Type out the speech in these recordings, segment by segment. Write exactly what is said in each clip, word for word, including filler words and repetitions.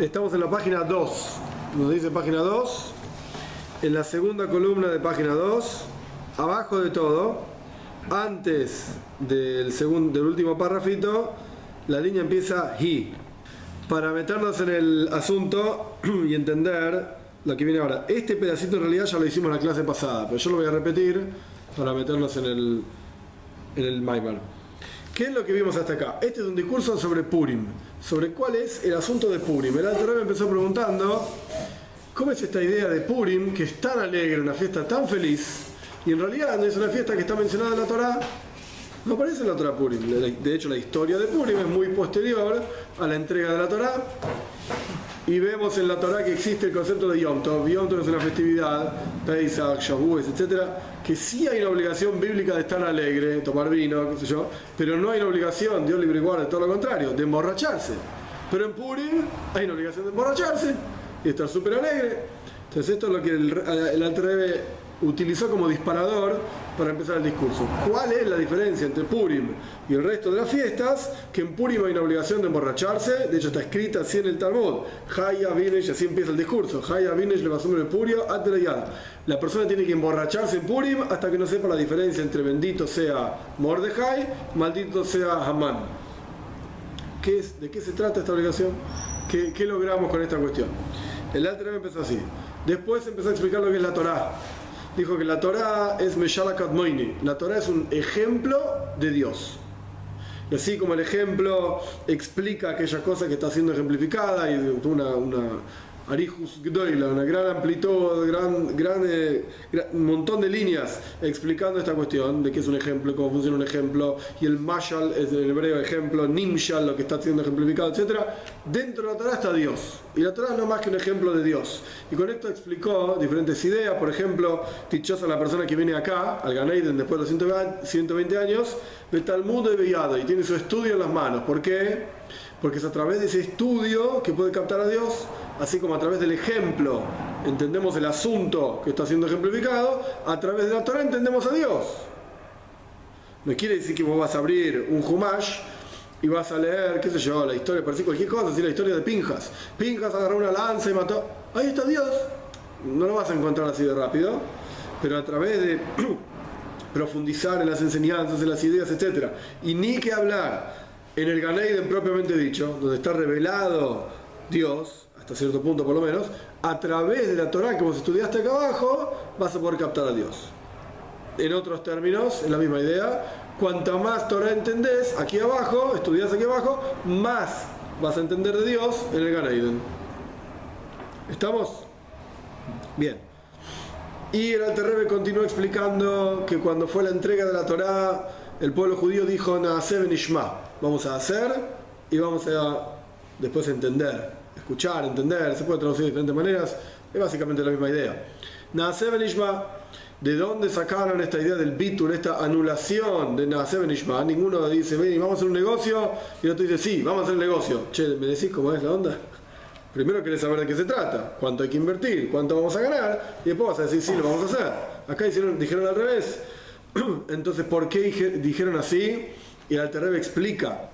Estamos en la página dos. Nos dice página dos. En la segunda columna de página dos, abajo de todo, antes del, segundo, del último párrafito, la línea empieza he. Para meternos en el asunto y entender lo que viene ahora. Este pedacito en realidad ya lo hicimos en la clase pasada, pero yo lo voy a repetir para meternos en el, en el Maimar. ¿Qué es lo que vimos hasta acá? Este es un discurso sobre Purim, sobre cuál es el asunto de Purim. El Alter Rebbe empezó preguntando cómo es esta idea de Purim, que es tan alegre, una fiesta tan feliz, y en realidad no es una fiesta que está mencionada en la Torá. No aparece en la Torá Purim. De hecho, la historia de Purim es muy posterior a la entrega de la Torá. Y vemos en la Torá que existe el concepto de Yom Tov. Yom Tov es una festividad, Pesach, Shavuot, etcétera, que sí hay una obligación bíblica de estar alegre, tomar vino, qué sé yo, pero no hay una obligación, Dios libre y guarde, todo lo contrario, de emborracharse. Pero en Purim hay una obligación de emborracharse y estar súper alegre. Entonces esto es lo que el, el Alter Rebbe utilizó como disparador para empezar el discurso. ¿Cuál es la diferencia entre Purim y el resto de las fiestas? Que en Purim hay una obligación de emborracharse, de hecho está escrita así en el Talmud, Haya Vinesh, así empieza el discurso, Haya Vinesh le va a el Purio, la persona tiene que emborracharse en Purim hasta que no sepa la diferencia entre bendito sea Mordejai, maldito sea Hamán. ¿Qué es? ¿De qué se trata esta obligación? ¿Qué, qué logramos con esta cuestión? El Alter Rebbe empezó así. Después empezó a explicar lo que es la Torá. Dijo que la Torá es Meshalakat Moini. La Torá es un ejemplo de Dios. Y así como el ejemplo explica aquella cosa que está siendo ejemplificada y una, una Arihus Gdoila, una gran amplitud, gran, gran, eh, gran, un montón de líneas explicando esta cuestión de qué es un ejemplo, cómo funciona un ejemplo, y el Mashal es en hebreo ejemplo, Nimshal, lo que está siendo ejemplificado, etcétera. Dentro de la Torá está Dios, y la Torá no es más que un ejemplo de Dios. Y con esto explicó diferentes ideas. Por ejemplo, dichosa la persona que viene acá, al Gan Eden, después de los ciento veinte años, de Talmud de Beyado, y tiene su estudio en las manos. ¿Por qué? Porque es a través de ese estudio que puede captar a Dios, así como a través del ejemplo entendemos el asunto que está siendo ejemplificado, a través de la Torah entendemos a Dios. No quiere decir que vos vas a abrir un Humash y vas a leer, qué sé yo, la historia, parece cualquier cosa, así la historia de Pinjas. Pinjas agarró una lanza y mató. Ahí está Dios. No lo vas a encontrar así de rápido, pero a través de profundizar en las enseñanzas, en las ideas, etcétera. Y ni que hablar en el Gan Eden propiamente dicho, donde está revelado Dios, hasta cierto punto por lo menos, a través de la Torá que vos estudiaste acá abajo, vas a poder captar a Dios. En otros términos, es la misma idea, cuanta más Torá entendés aquí abajo, estudiás aquí abajo, más vas a entender de Dios en el Gan Eden. ¿Estamos? Bien. Y el Alter Rebbe continuó explicando que cuando fue la entrega de la Torá, el pueblo judío dijo Naaseh v'nishma, vamos a hacer y vamos a después entender, escuchar, entender, se puede traducir de diferentes maneras, es básicamente la misma idea. Naaseh v'nishma, ¿de dónde sacaron esta idea del bitul, esta anulación de Naaseh v'nishma? Ninguno dice, ven, vamos a hacer un negocio, y el otro dice, sí, vamos a hacer un negocio. Che, ¿me decís cómo es la onda? Primero querés saber de qué se trata, cuánto hay que invertir, cuánto vamos a ganar, y después vas a decir, sí, lo vamos a hacer. Acá hicieron, dijeron al revés. Entonces, ¿por qué dijeron así? Y el Alter Rebbe explica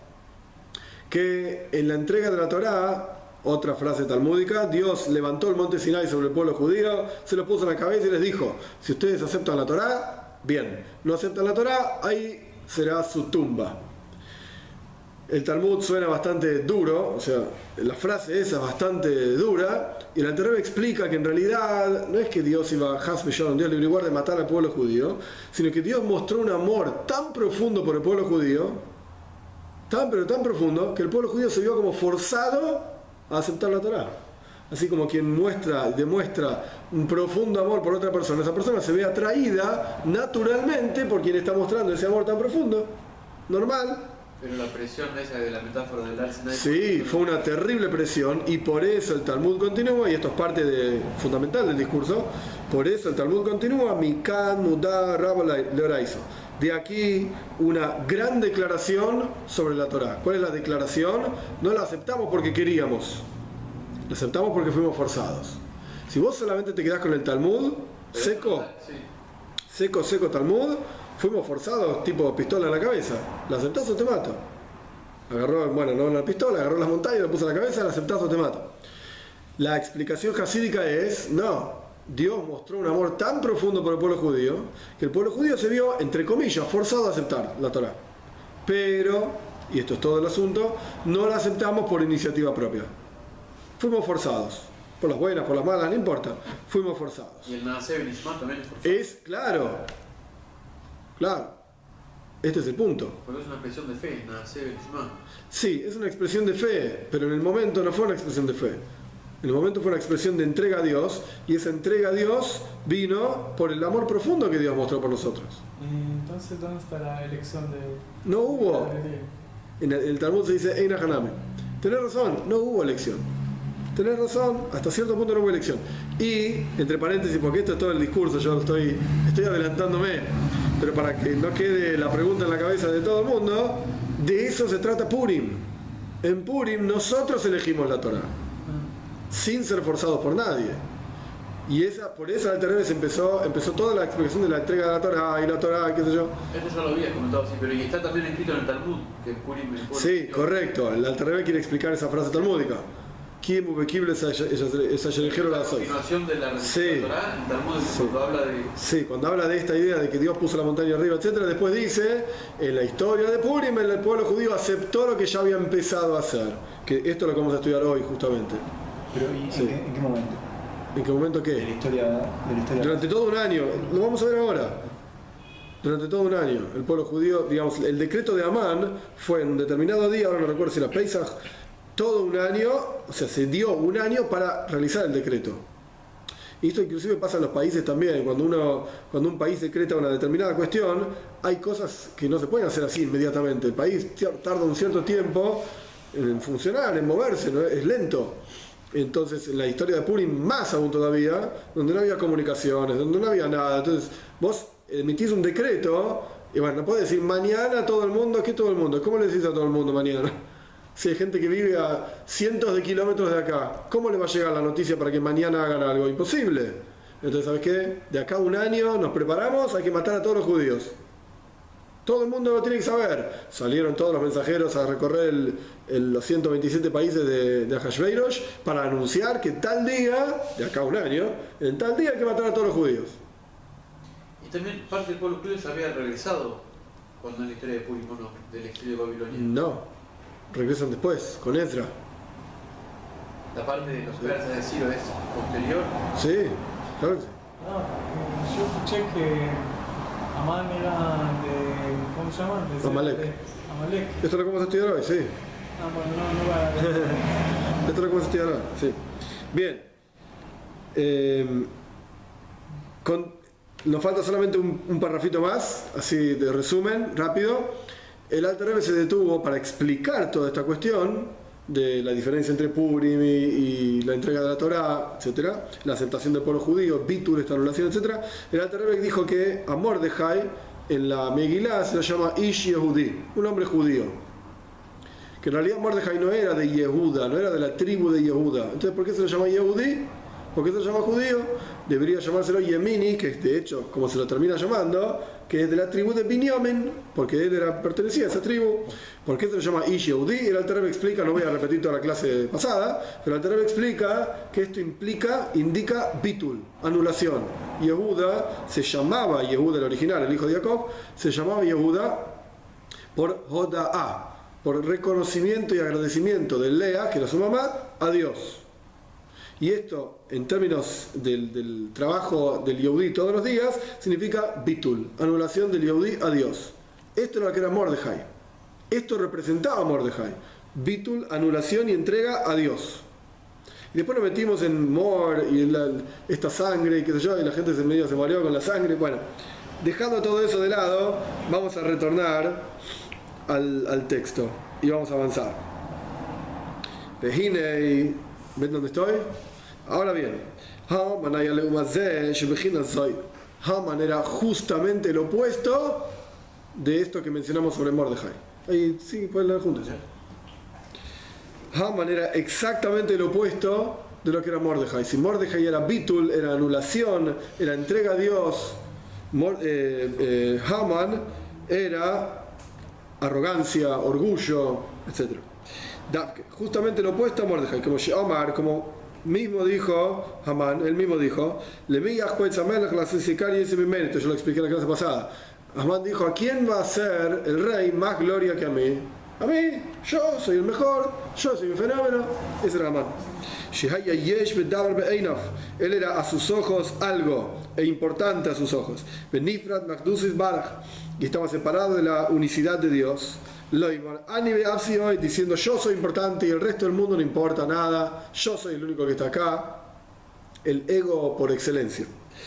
que en la entrega de la Torá, otra frase talmúdica, Dios levantó el monte Sinai sobre el pueblo judío, se lo puso en la cabeza y les dijo, si ustedes aceptan la Torá, bien, no aceptan la Torá, ahí será su tumba. El Talmud suena bastante duro, o sea, la frase esa es bastante dura, y el Alter Rebbe explica que en realidad no es que Dios iba a Has V'Shalom, Dios libre y guarde, matar al pueblo judío, sino que Dios mostró un amor tan profundo por el pueblo judío, tan pero tan profundo, que el pueblo judío se vio como forzado a aceptar la Torá. Así como quien muestra, demuestra un profundo amor por otra persona, esa persona se ve atraída naturalmente por quien está mostrando ese amor tan profundo, normal. Pero la presión esa de la metáfora del Arsenal. Sí, fue una terrible presión, y por eso el Talmud continúa, y esto es parte de, fundamental del discurso, por eso el Talmud continúa, Mikan Mudá Rabba Leoraizo. De aquí una gran declaración sobre la Torá. ¿Cuál es la declaración? No la aceptamos porque queríamos, la aceptamos porque fuimos forzados. Si vos solamente te quedás con el Talmud, seco, seco, seco Talmud, fuimos forzados, tipo pistola en la cabeza. ¿La aceptás o te mato? Agarró, bueno, no una pistola, agarró las montañas, la puso en la cabeza, ¿la aceptás o te mato? La explicación jasídica es, no, Dios mostró un amor tan profundo por el pueblo judío que el pueblo judío se vio, entre comillas, forzado a aceptar la Torá. Pero, y esto es todo el asunto, no la aceptamos por iniciativa propia. Fuimos forzados. Por las buenas, por las malas, no importa. Fuimos forzados. ¿Y el Naaseh Benishma también es forzado? Es, claro. Claro. Este es el punto. Porque es una expresión de fe, Naaseh Benishma. Sí, es una expresión de fe, pero en el momento no fue una expresión de fe. En el momento fue una expresión de entrega a Dios, y esa entrega a Dios vino por el amor profundo que Dios mostró por nosotros. ¿Y entonces dónde está la elección de...? No hubo. de- En el, en el Talmud se dice Eina Hanami. Tenés razón, no hubo elección. Tenés razón, hasta cierto punto no hubo elección. Y, entre paréntesis, porque esto es todo el discurso, yo estoy, estoy adelantándome, pero para que no quede la pregunta en la cabeza de todo el mundo, de eso se trata Purim. En Purim nosotros elegimos la Torah, sin ser forzados por nadie. Y esa, por esa Alter Rebbe empezó, empezó toda la explicación de la entrega de la Torah y la Torah, qué sé yo. Esto ya lo habías comentado, sí, pero y está también escrito en el Talmud, que Purim el pueblo Sí, judío- correcto. El Alter Rebbe quiere explicar esa frase talmúdica. ¿Quién ubequible esa yerejero la La soy? continuación de la Sí. de la Torá, el Talmud Sí. cuando habla de... Sí, cuando habla de esta idea de que Dios puso la montaña arriba, etcétera, después dice, en la historia de Purim, el pueblo judío aceptó lo que ya había empezado a hacer. Que esto es lo que vamos a estudiar hoy, justamente. Pero ¿y Sí. en, qué, en qué momento? ¿En qué momento De la qué? historia. De la historia. Durante todo un año, lo vamos a ver ahora. Durante todo un año, el pueblo judío, digamos, el decreto de Amán fue en un determinado día, ahora no recuerdo si era Pesach, todo un año, o sea, se dio un año para realizar el decreto. Y esto inclusive pasa en los países también, cuando, uno, cuando un país decreta una determinada cuestión, hay cosas que no se pueden hacer así inmediatamente. El país tarda un cierto tiempo en funcionar, en moverse, ¿no? Es lento. Entonces, en la historia de Purim, más aún todavía, donde no había comunicaciones, donde no había nada. Entonces, vos emitís un decreto, y bueno, no podés decir mañana todo el mundo, ¿qué todo el mundo? ¿Cómo le decís a todo el mundo mañana? Si hay gente que vive a cientos de kilómetros de acá, ¿cómo le va a llegar la noticia para que mañana hagan algo? Imposible. Entonces, ¿sabes qué? De acá a un año nos preparamos, hay que matar a todos los judíos. Todo el mundo lo tiene que saber. Salieron todos los mensajeros a recorrer el, el, los ciento veintisiete países de, de Ahashveirosh para anunciar que tal día, de acá a un año, en tal día hay que matar a todos los judíos. Y también parte del pueblo judío ya había regresado cuando en la historia de Purim, ¿o no? Del exilio de Babilonia. No, regresan después, con Ezra. La parte de los persas de Ciro es posterior. Sí, claro que sí. No, yo escuché que Amán era de... ¿Cómo se llama? De Amalek. de Amalek. Esto es lo que vamos a estudiar hoy, sí. Ah, bueno, no, no va a... Esto es lo que vamos a estudiar hoy, sí. Bien. Eh, con, nos falta solamente un, un parrafito más, así de resumen, rápido. El Alter Rebbe se detuvo para explicar toda esta cuestión de la diferencia entre Purim y, y la entrega de la Torá, etcétera, la aceptación del pueblo judío, Bitul, esta anulación, etcétera. El Alter Rebbe dijo que a Mordejai en la Megilá se lo llama Ish Yehudi, un hombre judío. Que en realidad Mordejai no era de Yehuda, no era de la tribu de Yehuda. Entonces, ¿por qué se lo llama Yehudi? ¿Por qué se lo llama judío? Debería llamárselo Yemini, que es de hecho como se lo termina llamando, que es de la tribu de Binyamin, porque él era, pertenecía a esa tribu. ¿Por qué se lo llama Ish Yehudi? El Alter Rebbe explica, no voy a repetir toda la clase pasada, pero el Alter Rebbe explica que esto implica, indica bitul, anulación. Yehuda se llamaba Yehuda, el original, el hijo de Jacob, se llamaba Yehuda por Hoda'ah, por reconocimiento y agradecimiento de Lea, que era su mamá, a Dios. Y esto, en términos del, del trabajo del Yehudí todos los días, significa bitul, anulación del Yehudí a Dios. Esto era lo que era Mordejai. Esto representaba a Mordejai. Bitul, anulación y entrega a Dios. Y después nos metimos en Mor y en la, esta sangre y qué sé yo, y la gente se medio se mareó con la sangre. Bueno, dejando todo eso de lado, vamos a retornar al, al texto y vamos a avanzar. Vejine, ¿ven dónde estoy? Ahora bien, Haman era justamente el opuesto de esto que mencionamos sobre Mordejai. Ahí sí, pueden leer juntos. Haman era exactamente el opuesto de lo que era Mordejai. Si Mordejai era bitul, era anulación, era entrega a Dios, Mor, eh, eh, Haman era arrogancia, orgullo, etcétera. Justamente lo opuesto a Mordejai, como Sheomar, como mismo dijo, Hamán, él mismo dijo, le vi a Juez Amelech la y ese mi mérito, yo lo expliqué en la clase pasada. Hamán dijo, ¿a quién va a ser el rey más gloria que a mí? A mí, yo soy el mejor, yo soy un fenómeno. Ese era Hamán. Él era a sus ojos algo, e importante a sus ojos. Y estaba separado de la unicidad de Dios. Diciendo, yo soy importante y el resto del mundo no importa nada, yo soy el único que está acá. El ego por excelencia.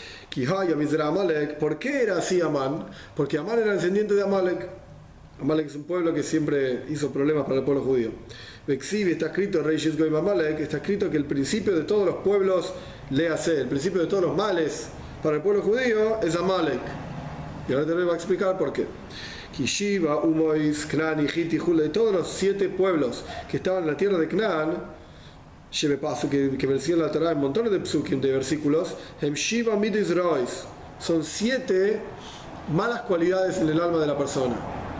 ¿Por qué era así Amán? Porque Amán era descendiente de Amalek. Amalek es un pueblo que siempre hizo problemas para el pueblo judío. Bexivi está escrito, Reishis Goim Amalek, está escrito que el principio de todos los pueblos, léase, el principio de todos los males para el pueblo judío es Amalek. Y ahora te voy a explicar por qué. Kishiva, Umois, Canaán y Hiti, Jule, de todos los siete pueblos que estaban en la tierra de Canaán, lleve paso que, que menciona la Torah en montones de psukim, de versículos, Hem Shiva Midis Rois, son siete malas cualidades en el alma de la persona.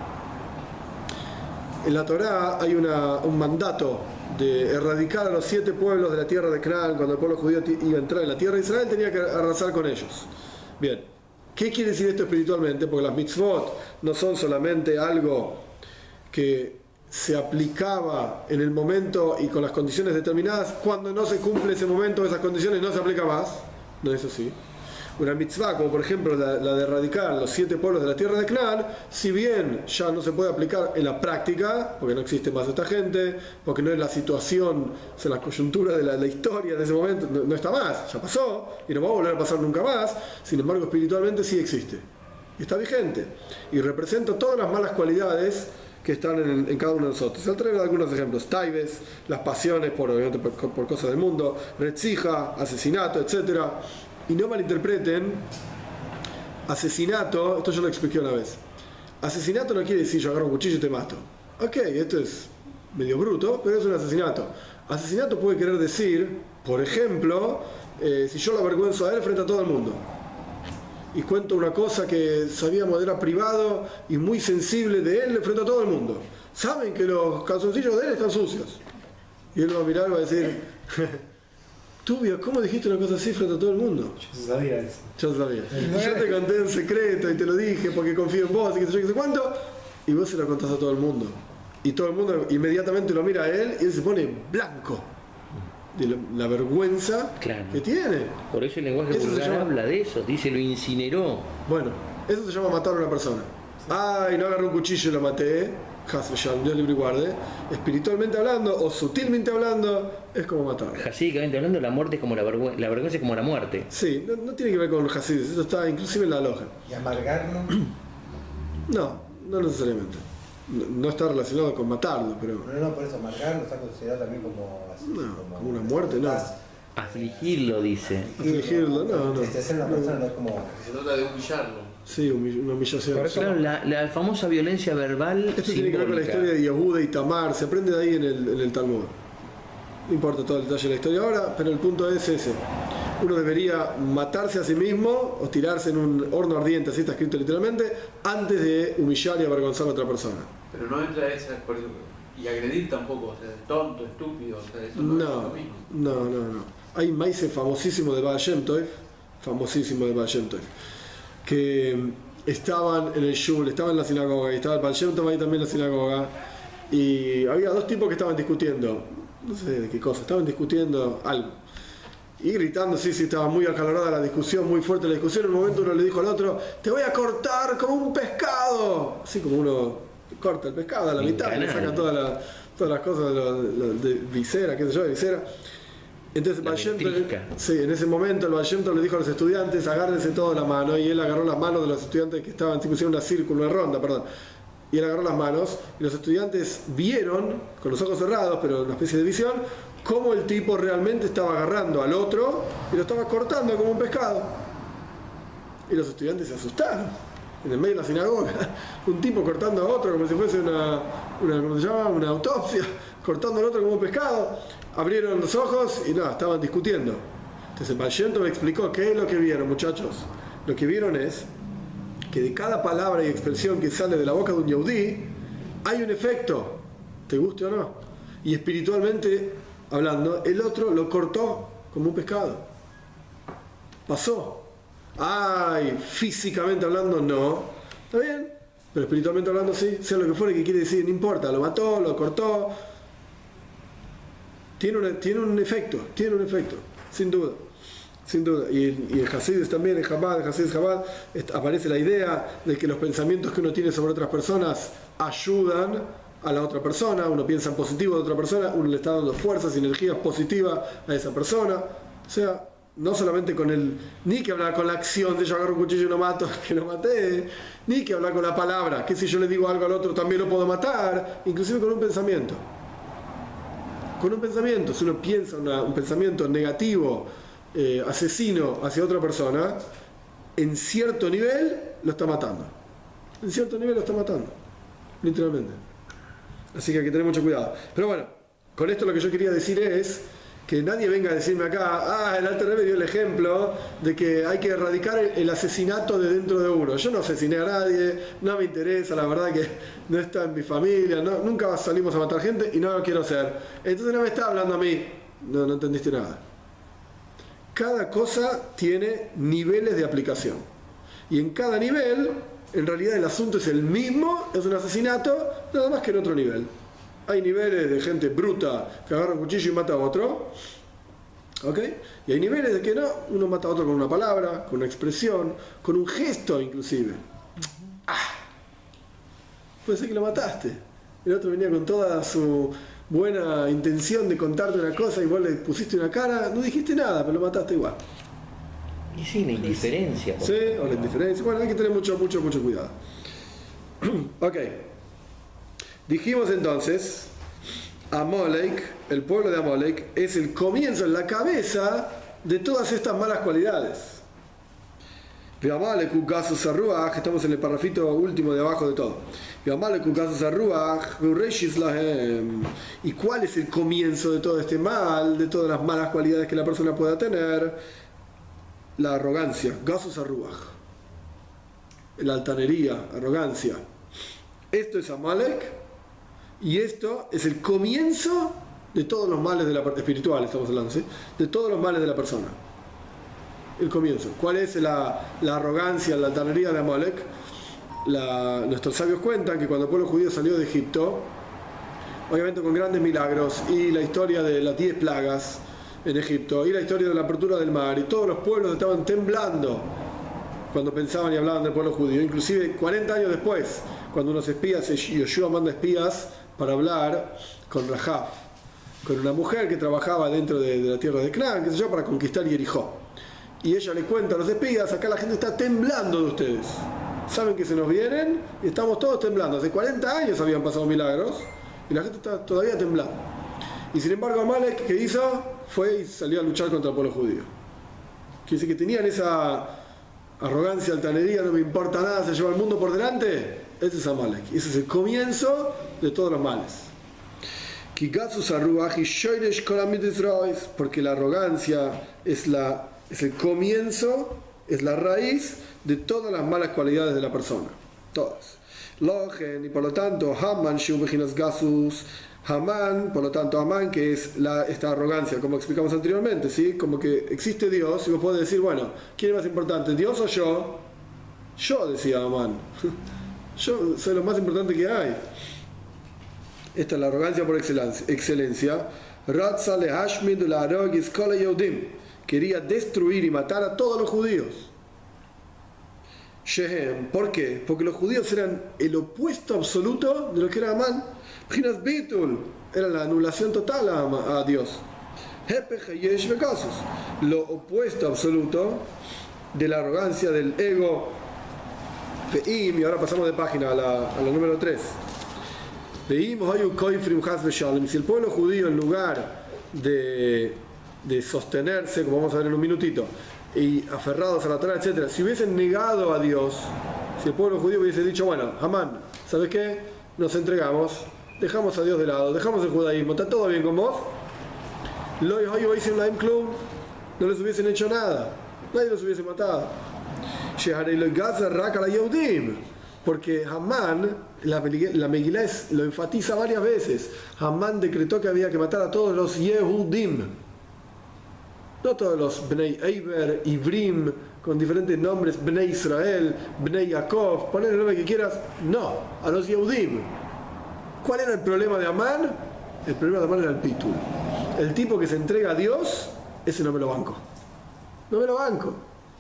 En la Torá hay una, un mandato de erradicar a los siete pueblos de la tierra de Canaán. Cuando el pueblo judío iba a entrar en la tierra de Israel, tenía que arrasar con ellos. Bien, ¿qué quiere decir esto espiritualmente? Porque las mitzvot no son solamente algo que se aplicaba en el momento y con las condiciones determinadas. Cuando no se cumple ese momento, esas condiciones no se aplica más. No es así. Una mitzvah, como por ejemplo la, la de erradicar los siete pueblos de la tierra de Canaán, si bien ya no se puede aplicar en la práctica, porque no existe más esta gente, porque no es la situación, o sea, la coyuntura de la, la historia de ese momento, no, no está más, ya pasó y no va a volver a pasar nunca más. Sin embargo, espiritualmente sí existe y está vigente y representa todas las malas cualidades que están en, en cada uno de nosotros. Al traer algunos ejemplos: taibes, las pasiones por, obviamente, por, por cosas del mundo, retzija, asesinato, etcétera. Y no malinterpreten, asesinato, esto yo lo expliqué una vez. Asesinato no quiere decir yo agarro un cuchillo y te mato. Ok, esto es medio bruto, pero es un asesinato. Asesinato puede querer decir, por ejemplo, eh, si yo lo avergüenzo a él frente a todo el mundo y cuento una cosa que sabíamos era privado y muy sensible de él frente a todo el mundo. Saben que los calzoncillos de él están sucios. Y él va a mirar y va a decir... Tubio, ¿cómo dijiste una cosa así frente a todo el mundo? Yo sabía eso. Yo sabía. Y yo te conté en secreto y te lo dije porque confío en vos y que sé yo qué sé cuánto. Y vos se lo contás a todo el mundo. Y todo el mundo inmediatamente lo mira a él y él se pone blanco de la, la vergüenza claro. que tiene. Por eso el lenguaje Eso vulgar se llama... habla de eso. Dice, lo incineró. Bueno, eso se llama matar a una persona. Ay, no agarré un cuchillo y lo maté. Dios libre y guarde. Espiritualmente hablando o sutilmente hablando, es como matar. Hasídicamente hablando, la muerte es como la vergüenza, la vergüenza es como la muerte. Sí, no, no tiene que ver con Hasidis, eso está inclusive en la loja. ¿Y amargarlo? No, no necesariamente. No, no está relacionado con matarlo, pero. No, no, por eso amargarlo está considerado también como así. No, como, como una muerte, no. Afligirlo, dice. Afligirlo, no, no. Entristecer a una persona no es como. Se trata de humillarlo. Sí, una humillación. Por eso- Claro, la, la famosa violencia verbal. Esto tiene que ver con la historia de Yehuda y Tamar, se aprende de ahí en el, en el Talmud. No importa todo el detalle de la historia ahora, pero el punto es ese. Uno debería matarse a sí mismo o tirarse en un horno ardiente, así está escrito literalmente, antes de humillar y avergonzar a otra persona. Pero no entra esa. Por eso, y agredir tampoco, o sea, tonto, estúpido, o sea, eso no, es No, lo mismo. no, no, no. Hay un maíz famosísimo de Baal Shem Tov, famosísimo de Baal Shem Tov, que estaban en el shul, estaban en la sinagoga, y estaba el Baal Shem Tov ahí también en la sinagoga, y había dos tipos que estaban discutiendo, no sé de qué cosa, estaban discutiendo algo, y gritando, sí, sí, estaba muy acalorada la discusión, muy fuerte la discusión. En un momento uno le dijo al otro, te voy a cortar como un pescado, así como uno corta el pescado a la mitad y le saca toda la, todas las cosas de, lo, de, de visera, qué sé yo, de visera. Entonces el Baal Shem Tov, sí, en ese momento el Baal Shem Tov le dijo a los estudiantes, agárrense todos la mano, y él agarró las manos de los estudiantes que estaban, tipo, hicieron una círculo, una ronda, perdón, y él agarró las manos, y los estudiantes vieron, con los ojos cerrados, pero una especie de visión, cómo el tipo realmente estaba agarrando al otro y lo estaba cortando como un pescado. Y los estudiantes se asustaron, en el medio de la sinagoga, un tipo cortando a otro como si fuese una, una ¿cómo se llama? Una autopsia, cortando al otro como un pescado. Abrieron los ojos y nada, estaban discutiendo. Entonces el Baal Shem Tov me explicó qué es lo que vieron, muchachos. Lo que vieron es que de cada palabra y expresión que sale de la boca de un yehudí hay un efecto, te guste o no. Y espiritualmente hablando, el otro lo cortó como un pescado. Pasó. Ay, físicamente hablando no. Está bien, pero espiritualmente hablando sí, sea lo que fuera que quiere decir, no importa, lo mató, lo cortó. Tiene, una, tiene un efecto, tiene un efecto, sin duda. Sin duda, y, y en Hasidus también, en Chabad, en Hasidus Chabad, aparece la idea de que los pensamientos que uno tiene sobre otras personas ayudan a la otra persona. Uno piensa en positivo de otra persona, uno le está dando fuerzas y energías positivas a esa persona. O sea, no solamente con el, ni que hablar con la acción de yo agarro un cuchillo y lo mato, que lo maté, ni que hablar con la palabra, que si yo le digo algo al otro también lo puedo matar, inclusive con un pensamiento. Con un pensamiento, si uno piensa una, un pensamiento negativo, Eh, asesino hacia otra persona, en cierto nivel lo está matando. En cierto nivel lo está matando, literalmente. Así que hay que tener mucho cuidado. Pero bueno, con esto lo que yo quería decir es que nadie venga a decirme acá, ah, el Alter Rebbe dio el ejemplo de que hay que erradicar el, el asesinato de dentro de uno. Yo no asesiné a nadie, no me interesa, la verdad que no está en mi familia, no, nunca salimos a matar gente y no lo quiero hacer. Entonces no me está hablando a mí. No, no entendiste nada. Cada cosa tiene niveles de aplicación. Y en cada nivel, en realidad el asunto es el mismo, es un asesinato, nada más que en otro nivel. Hay niveles de gente bruta que agarra un cuchillo y mata a otro. ¿Ok? Y hay niveles de que no, uno mata a otro con una palabra, con una expresión, con un gesto inclusive. ¡Ah! Puede ser que lo mataste. El otro venía con toda su buena intención de contarte una cosa y vos le pusiste una cara, no dijiste nada, pero lo mataste igual. Y sí, la indiferencia. Sí, o la indiferencia. Bueno, hay que tener mucho, mucho, mucho cuidado. Ok. Dijimos entonces, Amalek, el pueblo de Amalek, es el comienzo, en la cabeza de todas estas malas cualidades. Estamos en el parrafito último de abajo de todo. ¿Y cuál es el comienzo de todo este mal, de todas las malas cualidades que la persona pueda tener? La arrogancia, gasus arruach, la altanería, arrogancia. Esto es Amalek y esto es el comienzo de todos los males de la espiritual, estamos hablando, ¿sí? De todos los males de la persona. El comienzo. ¿Cuál es la, la arrogancia, la altanería de Amalek? La, nuestros sabios cuentan que cuando el pueblo judío salió de Egipto, obviamente con grandes milagros, y la historia de las diez plagas en Egipto, y la historia de la apertura del mar, y todos los pueblos estaban temblando cuando pensaban y hablaban del pueblo judío. Inclusive cuarenta años después, cuando unos espías, Yoshua manda espías para hablar con Rahab, con una mujer que trabajaba dentro de, de la tierra de Canaán, que se yo, para conquistar Jericó. Y ella le cuenta a los espías, acá la gente está temblando de ustedes. Saben que se nos vienen y estamos todos temblando. Hace cuarenta años habían pasado milagros y la gente está todavía temblando. Y sin embargo Amalek, ¿qué hizo? Fue y salió a luchar contra el pueblo judío. Quiere decir que tenían esa arrogancia, altanería, no me importa nada, se lleva el mundo por delante. Ese es Amalek. Ese es el comienzo de todos los males. Porque la arrogancia es la es el comienzo, es la raíz de todas las malas cualidades de la persona. Todas. Logen, y por lo tanto, Haman, Shubejinas Gasus, Haman, por lo tanto, Haman, que es la, esta arrogancia, como explicamos anteriormente, ¿sí? Como que existe Dios, y vos podés decir, bueno, ¿quién es más importante, Dios o yo? Yo, decía Haman. Yo soy lo más importante que hay. Esta es la arrogancia por excelencia. Ratza le hashmid la arogis kola yodim. Quería destruir y matar a todos los judíos. Shehem, ¿por qué? Porque los judíos eran el opuesto absoluto de lo que era Amán. Pjinas Bitul era la anulación total a, a Dios. Lo opuesto absoluto de la arrogancia, del ego. Y ahora pasamos de página a la, a la número tres. Si el pueblo judío, en lugar de, de sostenerse, como vamos a ver en un minutito, y aferrados a la Torá, etcétera, si hubiesen negado a Dios, si el pueblo judío hubiese dicho, bueno, Amán, ¿sabes qué? Nos entregamos, dejamos a Dios de lado, dejamos el judaísmo, ¿está todo bien con vos? No les hubiesen hecho nada, nadie los hubiese matado. Porque Hamán, la, la Megilá es, lo enfatiza varias veces. Hamán decretó que había que matar a todos los Yehudim. No todos los Bnei Eiber, Ivrim, con diferentes nombres, Bnei Israel, Bnei Yaakov, ponle el nombre que quieras. No, a los Yehudim. ¿Cuál era el problema de Hamán? El problema de Hamán era el Pitul. El tipo que se entrega a Dios, ese no me lo banco. No me lo banco.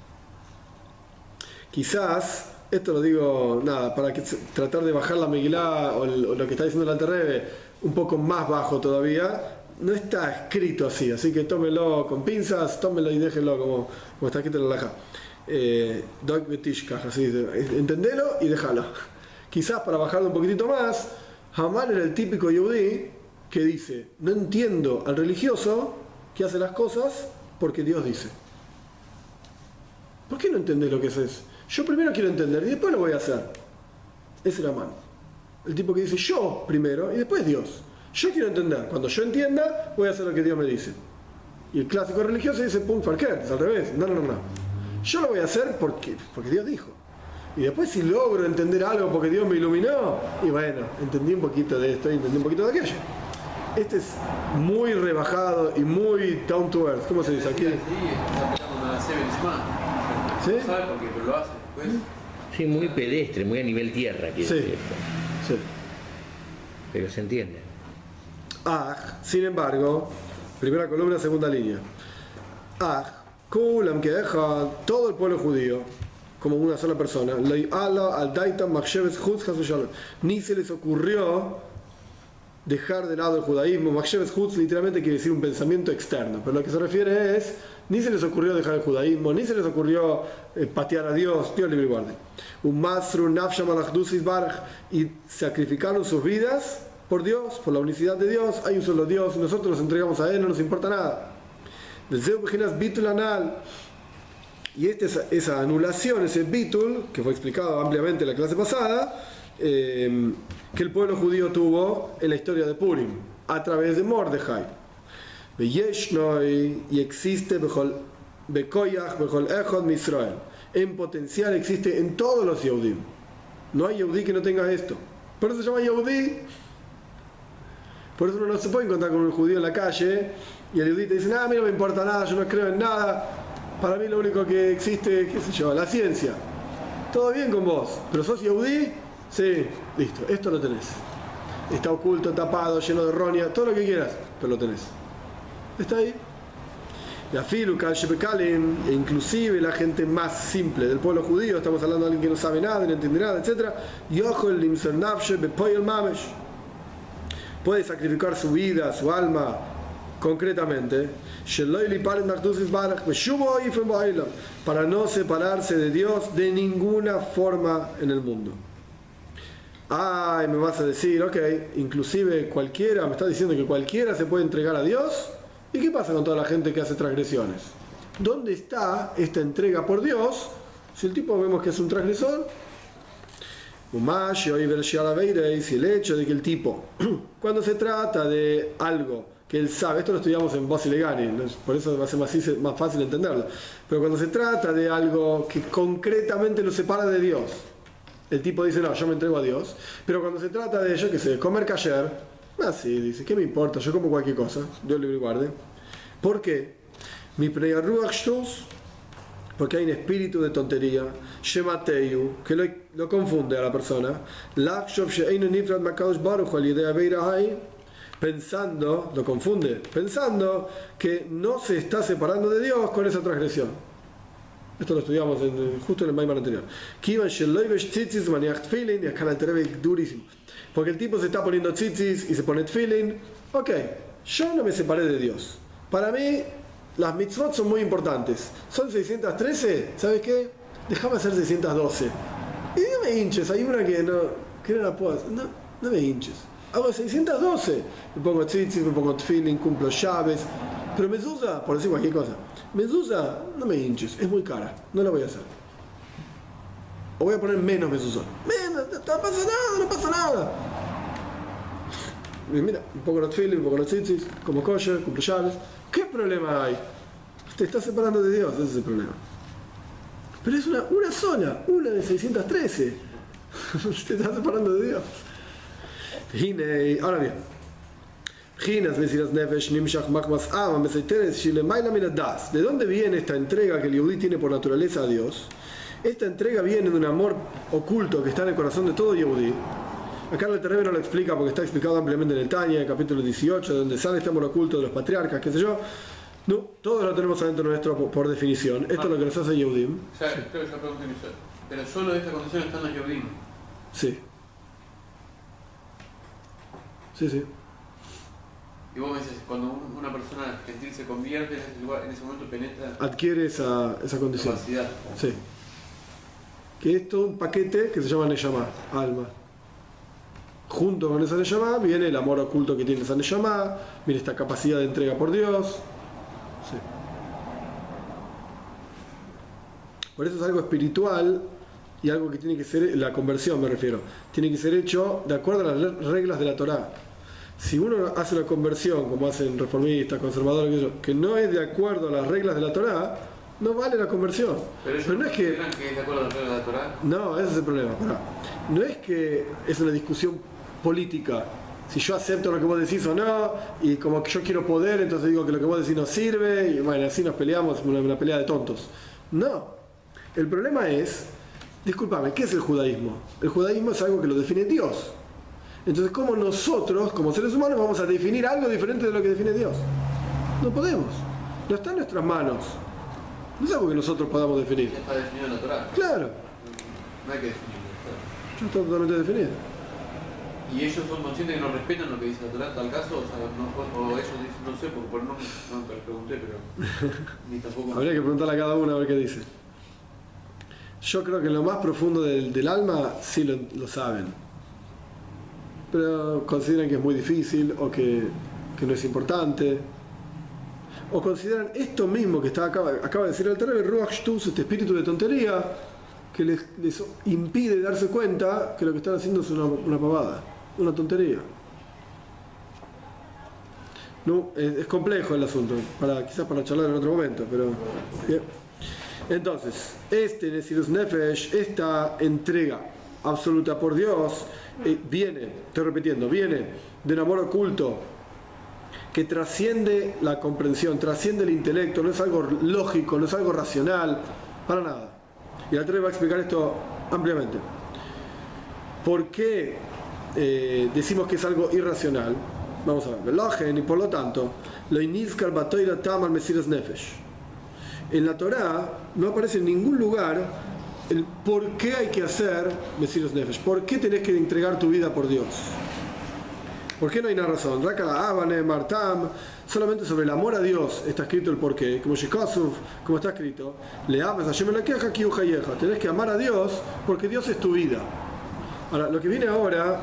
Quizás, esto lo digo, nada, para que, tratar de bajar la Megilá o, el, o lo que está diciendo el Alter Rebbe un poco más bajo todavía. No está escrito así, así que tómelo con pinzas, tómelo y déjelo como, como está escrito en la laja. Dog betishkach, así, entendelo y déjalo. Quizás para bajarlo un poquitito más, Hamán era el típico yehudí que dice: no entiendo al religioso que hace las cosas porque Dios dice. ¿Por qué no entendés lo que es eso? Yo primero quiero entender y después lo voy a hacer. Ese era Hamán. El tipo que dice yo primero y después Dios. Yo quiero entender. Cuando yo entienda, voy a hacer lo que Dios me dice. Y el clásico religioso dice pum farker, es al revés. No, no, no, no. Yo lo voy a hacer porque, porque Dios dijo. Y después si logro entender algo porque Dios me iluminó, y bueno, entendí un poquito de esto y entendí un poquito de aquello. Este es muy rebajado y muy down to earth. ¿Cómo se dice aquí? Sí, está pegando una Seven Sman. ¿Sí? No sabe por qué, pero lo hace después. Sí, muy pedestre, muy a nivel tierra, quiero Sí. decir esto. Sí. Pero se entiende. Ah, sin embargo, primera columna, segunda línea. Ah, Kulam que deja todo el pueblo judío como una sola persona. Ni se les ocurrió dejar de lado el judaísmo. Machsheves Hutz literalmente quiere decir un pensamiento externo, pero lo que se refiere es: ni se les ocurrió dejar el judaísmo, ni se les ocurrió eh, patear a Dios, Dios libre y guarde. Y sacrificaron sus vidas por Dios, por la unicidad de Dios. Hay un solo Dios, nosotros nos entregamos a Él, no nos importa nada. Y esta, esa, esa anulación, ese bitul, que fue explicado ampliamente en la clase pasada, eh, que el pueblo judío tuvo en la historia de Purim, a través de Mordejai. Y existe en potencial, existe en todos los Yehudim. No hay Yehudí que no tenga esto. Por eso se llama Yehudí. Por eso uno no se puede encontrar con un judío en la calle y el judío te dice: ah, a mí no me importa nada, yo no creo en nada, para mí lo único que existe, qué sé yo, la ciencia. Todo bien con vos, pero sos yehudí, sí, listo, esto lo tenés. Está oculto, tapado, lleno de errónea, todo lo que quieras, pero lo tenés. Está ahí. Y a Filu, Kalshepekalim, e inclusive la gente más simple del pueblo judío, estamos hablando de alguien que no sabe nada, no entiende nada, etcétera. Yochel limser nafshe bepoyel mamesh. Puede sacrificar su vida, su alma, concretamente, para no separarse de Dios de ninguna forma en el mundo. Ay, me vas a decir, ok, inclusive cualquiera, me está diciendo que cualquiera se puede entregar a Dios. ¿Y qué pasa con toda la gente que hace transgresiones? ¿Dónde está esta entrega por Dios si el tipo vemos que es un transgresor? Y el hecho de que el tipo, cuando se trata de algo que él sabe, esto lo estudiamos en Bossi Legani, por eso va a ser más, más fácil entenderlo, pero cuando se trata de algo que concretamente lo separa de Dios, el tipo dice: no, yo me entrego a Dios. Pero cuando se trata de, yo qué sé, comer kasher, así dice: ¿qué me importa? Yo como cualquier cosa, Dios libre y guarde. ¿Por qué? Mi porque hay un espíritu de tontería, Shemateu, que lo, lo confunde a la persona, pensando, lo confunde, pensando que no se está separando de Dios con esa transgresión. Esto lo estudiamos en, justo en el Maimar anterior. Porque el tipo se está poniendo tzitzis y se pone tefilin. Ok, yo no me separé de Dios. Para mí, las mitzvot son muy importantes. Son seiscientos trece, ¿sabes qué? Déjame hacer seiscientos doce. Y no me hinches, hay una que no, que no la puedo hacer. No, no me hinches. Hago seiscientos doce. Me pongo tzitzis, me pongo tefilin, cumplo llaves. Pero mezuzá, por decir cualquier cosa, mezuzá, no me hinches, es muy cara, no la voy a hacer. O voy a poner menos mezuzá. Menos, no pasa nada, no pasa nada. Y mira, un poco los tefilin, un poco los tzitzis, como kosher, cumplo llaves. ¿Qué problema hay? Te estás separando de Dios, ese es el problema. Pero es una, una sola, una de seiscientos trece. Te estás separando de Dios. Hine, ahora bien. ¿De dónde viene esta entrega que el Yehudí tiene por naturaleza a Dios? Esta entrega viene de un amor oculto que está en el corazón de todo Yehudí. Acá el Terebe no lo explica porque está explicado ampliamente en el Tanya, en el capítulo dieciocho, donde sale este amor oculto de los patriarcas, qué sé yo. No, todos lo tenemos adentro nuestro por, por definición. Esto ah, es lo que nos hace Yehudim. Ya, sí. Creo que ya pregunté eso. Pero solo de esta condición están los Yehudim. Sí. Sí, sí. Y vos me dices, cuando una persona gentil se convierte, en ese, lugar, en ese momento penetra... Adquiere esa, esa condición. Capacidad. Sí. Que es todo un paquete que se llama Neshama, alma. Junto con esa Neshama viene el amor oculto que tiene esa Neshama, viene esta capacidad de entrega por Dios. Sí. Por eso es algo espiritual y algo que tiene que ser, la conversión me refiero, tiene que ser hecho de acuerdo a las reglas de la Torá. Si uno hace una conversión, como hacen reformistas, conservadores, que no es de acuerdo a las reglas de la Torá, no vale la conversión. Pero, Pero no es que... que es de acuerdo a las reglas de la Torá. No, ese es el problema. Pará. No es que es una discusión política. Si yo acepto lo que vos decís o no, y como que yo quiero poder, entonces digo que lo que vos decís no sirve, y bueno, así nos peleamos, una, una pelea de tontos. No. El problema es, discúlpame, ¿qué es el judaísmo? El judaísmo es algo que lo define Dios. Entonces, ¿cómo nosotros, como seres humanos, vamos a definir algo diferente de lo que define Dios? No podemos. No está en nuestras manos. No es algo que nosotros podamos definir. Ya está definido en la Torá. Claro. No hay que definirlo. Ya está totalmente definido. ¿Y ellos son conscientes que no respetan lo que dice la Torá en tal caso? O, sea, no, o ellos dicen, no sé, porque por no, no te lo pregunté, pero ni tampoco... Habría que preguntarle a cada uno a ver qué dice. Yo creo que en lo más profundo del, del alma sí lo, lo saben. Pero consideran que es muy difícil o que, que no es importante. O consideran esto mismo que está acaba, acaba de decir el Terebe, Ruach Shtus, este espíritu de tontería, que les, les impide darse cuenta que lo que están haciendo es una, una pavada, una tontería. No, es, es complejo el asunto, para, quizás para charlar en otro momento, pero bien. Entonces, este Nesirus Nefesh, esta entrega absoluta por Dios, eh, viene, estoy repitiendo, viene de un amor oculto que trasciende la comprensión, trasciende el intelecto, no es algo lógico, no es algo racional, para nada. Y la Torá va a explicar esto ampliamente. ¿Por qué eh, decimos que es algo irracional? Vamos a ver. Y por lo tanto, en la Torá no aparece en ningún lugar el por qué hay que hacer Mesirus Nefesh, por qué tenés que entregar tu vida por Dios. ¿Por qué no hay una razón? Rakala Abane, Martam, solamente sobre el amor a Dios está escrito el porqué, como Shikosuf, como está escrito, le ames a Shemen la queja, Kiuhayeja, tenés que amar a Dios porque Dios es tu vida. Ahora, lo que viene ahora,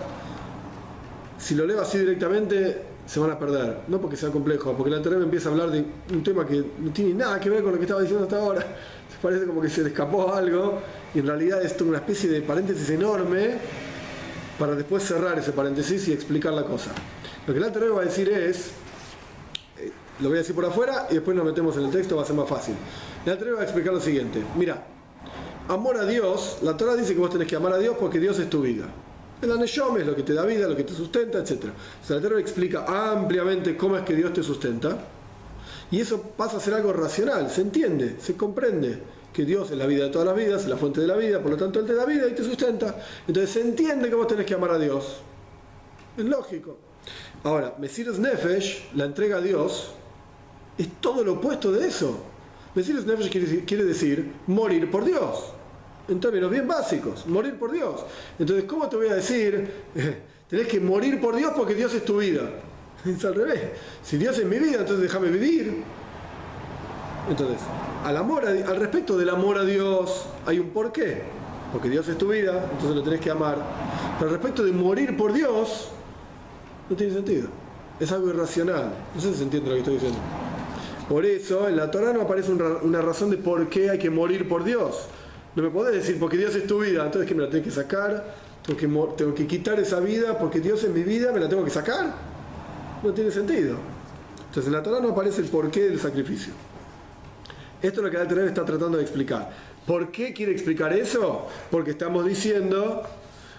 si lo leo así directamente, se van a perder, no porque sea complejo, porque la Torá empieza a hablar de un tema que no tiene nada que ver con lo que estaba diciendo hasta ahora. Parece como que se le escapó algo, y en realidad esto es una especie de paréntesis enorme para después cerrar ese paréntesis y explicar la cosa. Lo que la Torá va a decir es, eh, lo voy a decir por afuera y después nos metemos en el texto, va a ser más fácil. La Torá va a explicar lo siguiente: mira, amor a Dios, la Torá dice que vos tenés que amar a Dios porque Dios es tu vida. El Aneshom es lo que te da vida, lo que te sustenta, etcétera. O sea, la Torá explica ampliamente cómo es que Dios te sustenta, y eso pasa a ser algo racional, se entiende, se comprende que Dios es la vida de todas las vidas, es la fuente de la vida, por lo tanto Él te da vida y te sustenta. Entonces se entiende que vos tenés que amar a Dios. Es lógico. Ahora, Mesirus Nefesh, la entrega a Dios, es todo lo opuesto de eso. Mesirus Nefesh quiere decir, quiere decir morir por Dios. En términos bien básicos, morir por Dios. Entonces, ¿cómo te voy a decir? Tenés que morir por Dios porque Dios es tu vida. Es al revés. Si Dios es mi vida, entonces déjame vivir. Entonces, al amor a, al respecto del amor a Dios hay un porqué, porque Dios es tu vida, entonces lo tenés que amar. Pero al respecto de morir por Dios, no tiene sentido, es algo irracional. No sé si se entiende lo que estoy diciendo. Por eso en la Torá no aparece un, una razón de por qué hay que morir por Dios. No me podés decir porque Dios es tu vida, entonces que me la tengo que sacar, tengo que, tengo que quitar esa vida porque Dios es mi vida, me la tengo que sacar. No tiene sentido. Entonces en la Torá no aparece el porqué del sacrificio. Esto es lo que el Terebe está tratando de explicar. ¿Por qué quiere explicar eso? Porque estamos diciendo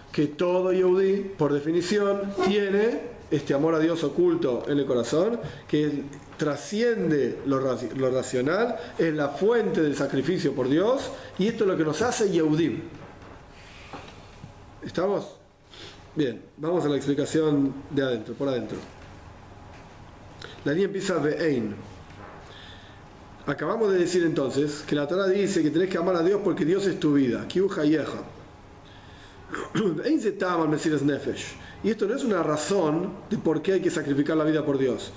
que todo Yehudí, por definición, tiene este amor a Dios oculto en el corazón, que trasciende lo, lo racional, es la fuente del sacrificio por Dios, y esto es lo que nos hace Yehudim. ¿Estamos? Bien, vamos a la explicación de adentro, por adentro. La línea empieza Ve'ein. Acabamos de decir entonces que la Torah dice que tenés que amar a Dios porque Dios es tu vida. Y esto no es una razón de por qué hay que sacrificar la vida por Dios.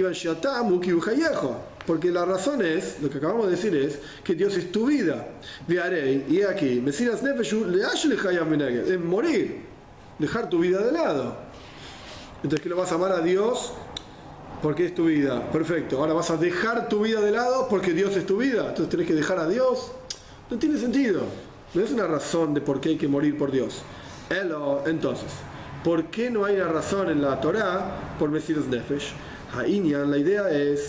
Porque la razón es, lo que acabamos de decir es, que Dios es tu vida. Y aquí, es morir, dejar tu vida de lado. Entonces, ¿qué lo vas a amar a Dios? Porque es tu vida. Perfecto. Ahora vas a dejar tu vida de lado porque Dios es tu vida. Entonces tenés que dejar a Dios. No tiene sentido. No es una razón de por qué hay que morir por Dios. Entonces, ¿por qué no hay una razón en la Torah por Mesiras Nefesh? Ha'inyan, la idea es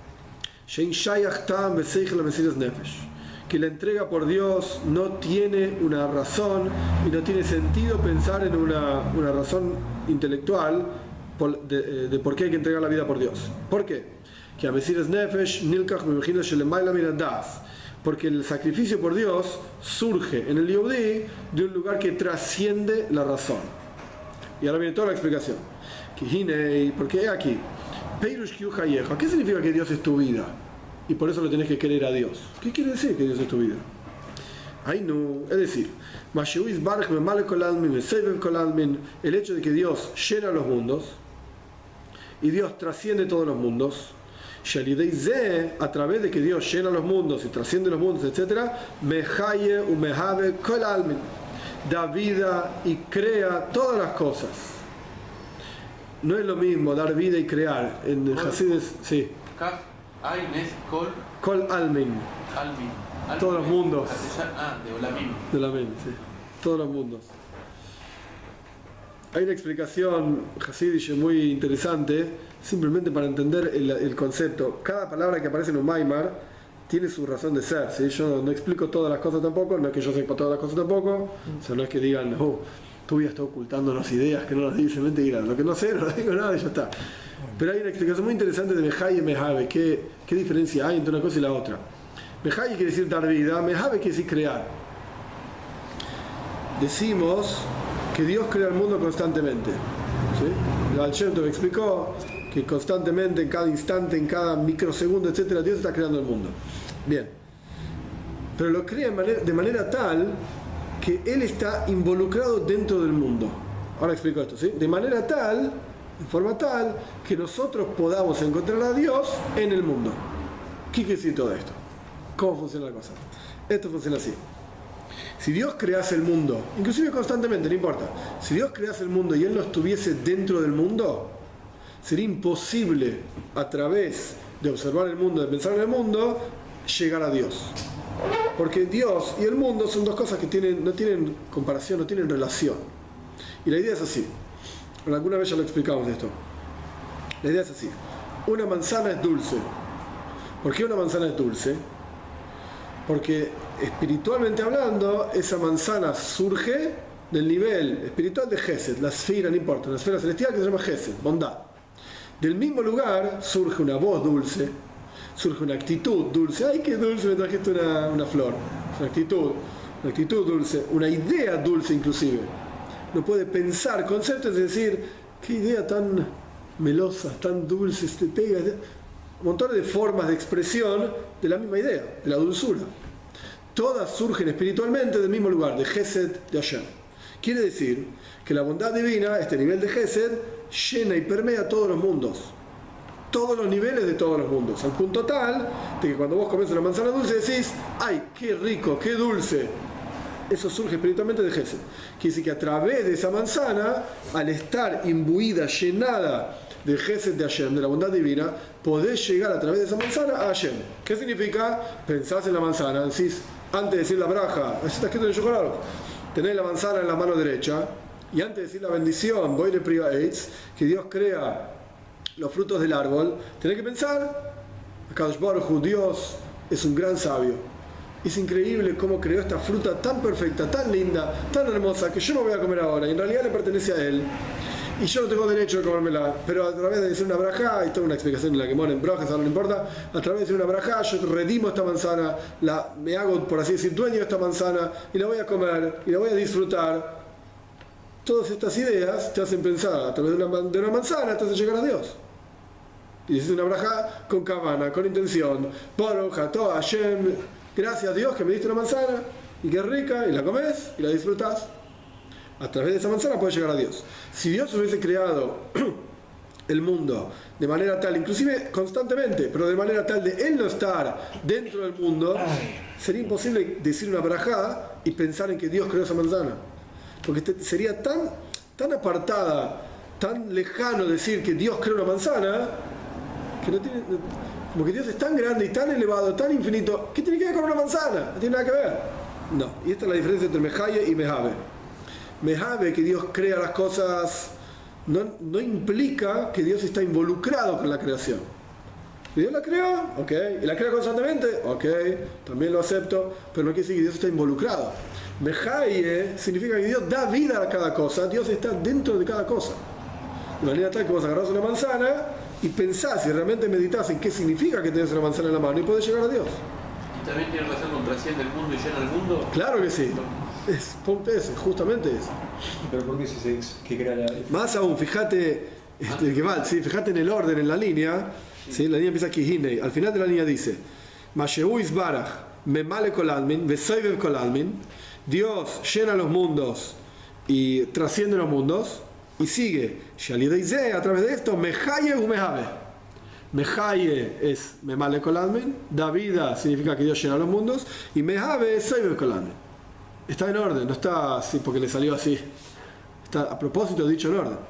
que la entrega por Dios no tiene una razón y no tiene sentido pensar en una, una razón intelectual por, de, de por qué hay que entregar la vida por Dios. ¿Por qué? Que a Mesiras Nefesh nilkach me imagino shelemayla miradas. Porque el sacrificio por Dios surge en el Yehudí de un lugar que trasciende la razón. Y ahora viene toda la explicación. ¿Por qué aquí? ¿Qué significa que Dios es tu vida? Y por eso lo tenés que querer a Dios. ¿Qué quiere decir que Dios es tu vida? Ay no, es decir, el hecho de que Dios llena los mundos y Dios trasciende todos los mundos, a través de que Dios llena los mundos y trasciende los mundos, etcétera, da vida y crea todas las cosas. No es lo mismo dar vida y crear. En Hasides, sí. Kol Almin. Todos los mundos. Ah, de Olamim. De Olamim, sí. Todos los mundos. Hay una explicación hasidish muy interesante, simplemente para entender el, el concepto. Cada palabra que aparece en un Maimar tiene su razón de ser, ¿sí? Yo no explico todas las cosas tampoco, no es que yo sepa todas las cosas tampoco, o sea, no es que digan, oh, tú ya estás ocultándonos ideas que no nos dicen, mentira, lo que no sé, no digo nada y ya está. Pero hay una explicación muy interesante de Mejai y Mejave, ¿qué, qué diferencia hay entre una cosa y la otra? Mejai quiere decir dar vida, Mejave quiere decir crear. Decimos que Dios crea el mundo constantemente, ¿sí? El Baal Shem Tov me explicó que constantemente, en cada instante, en cada microsegundo, etcétera, Dios está creando el mundo. Bien. Pero lo crea de manera tal que Él está involucrado dentro del mundo. Ahora explico esto, ¿sí? De manera tal, en forma tal, que nosotros podamos encontrar a Dios en el mundo. ¿Qué quiere decir todo esto? ¿Cómo funciona la cosa? Esto funciona así. Si Dios crease el mundo, inclusive constantemente, no importa, si Dios crease el mundo y Él no estuviese dentro del mundo, sería imposible a través de observar el mundo, de pensar en el mundo, llegar a Dios. Porque Dios y el mundo son dos cosas que tienen, no tienen comparación, no tienen relación. Y la idea es así. Alguna vez ya lo explicamos esto. La idea es así. Una manzana es dulce. ¿Por qué una manzana es dulce? Porque espiritualmente hablando, esa manzana surge del nivel espiritual de Gesed, la esfera, no importa, una esfera celestial que se llama Gesed, bondad. Del mismo lugar surge una voz dulce, surge una actitud dulce. ¡Ay, qué dulce! Me trajiste una, una flor. Una actitud, una actitud dulce, una idea dulce inclusive. Uno puede pensar conceptos y decir, qué idea tan melosa, tan dulce, este pega. Un montón de formas de expresión de la misma idea, de la dulzura. Todas surgen espiritualmente del mismo lugar, de Gesed de Hashem. Quiere decir que la bondad divina, este nivel de Gesed, llena y permea todos los mundos. Todos los niveles de todos los mundos. Al punto tal de que cuando vos comes una manzana dulce decís, ¡ay, qué rico, qué dulce! Eso surge espiritualmente de Gesed. Quiere decir que a través de esa manzana, al estar imbuida, llenada de Gesed de Hashem, de la bondad divina, podés llegar a través de esa manzana a Hashem. ¿Qué significa? Pensás en la manzana, decís, antes de decir la braja, eso está escrito en el Yohanan, tenés la manzana en la mano derecha, y antes de decir la bendición, voy de priva eitz, que Dios crea los frutos del árbol, tenés que pensar, Akadosh Baruj Hu, Dios es un gran sabio. es increíble cómo creó esta fruta tan perfecta, tan linda, tan hermosa, que yo no voy a comer ahora, y en realidad le pertenece a él. Y yo no tengo derecho de comérmela, pero a través de decir una brajá, y toda una explicación en la que ponen brojas, ahora no importa, a través de decir una brajá, yo redimo esta manzana, la, me hago, por así decir, dueño de esta manzana, y la voy a comer, y la voy a disfrutar. Todas estas ideas te hacen pensar, a través de una, de una manzana te hacen llegar a Dios. Y dices una brajá con cabana, con intención, Baruch atah Hashem, gracias a Dios que me diste una manzana, y que es rica, y la comes, y la disfrutas. A través de esa manzana puedes llegar a Dios. Si Dios hubiese creado el mundo de manera tal, inclusive constantemente, pero de manera tal de Él no estar dentro del mundo, sería imposible decir una brajá y pensar en que Dios creó esa manzana. Porque te, sería tan, tan apartada, tan lejano decir que Dios creó una manzana, que no tiene, como que Dios es tan grande y tan elevado, tan infinito, ¿qué tiene que ver con una manzana? No tiene nada que ver. No, y esta es la diferencia entre Mehaye y Mehave. Mehave, que Dios crea las cosas, no, no implica que Dios está involucrado con la creación. Dios la creó, ok, y la crea constantemente, ok, también lo acepto, pero no quiere decir que Dios está involucrado. Mehaye significa que Dios da vida a cada cosa, Dios está dentro de cada cosa. De manera tal que vos agarrás una manzana y pensás y realmente meditas en qué significa que tenés una manzana en la mano y podés llegar a Dios. ¿Y también tiene relación con trasciende el mundo y llena el mundo? Claro que sí. Es punto ese, justamente ese. Pero ¿por qué si se que crea la... Más aún, fíjate, este, que va, ¿sí? Fíjate en el orden, en la línea, ¿sí? La línea empieza aquí, Hinei. Al final de la línea dice, Mashehu Isbarach, Memale Kolalmin, Vesoibev Kolalmin, Dios llena los mundos y trasciende los mundos, y sigue, Shalideize, a través de esto, Mehaye u Mehave. Mehaye es Memale Kolalmin, da vida significa que Dios llena los mundos, y Mehave es Soibev Kolalmin. Está en orden, no está así porque le salió así. Está a propósito dicho en orden.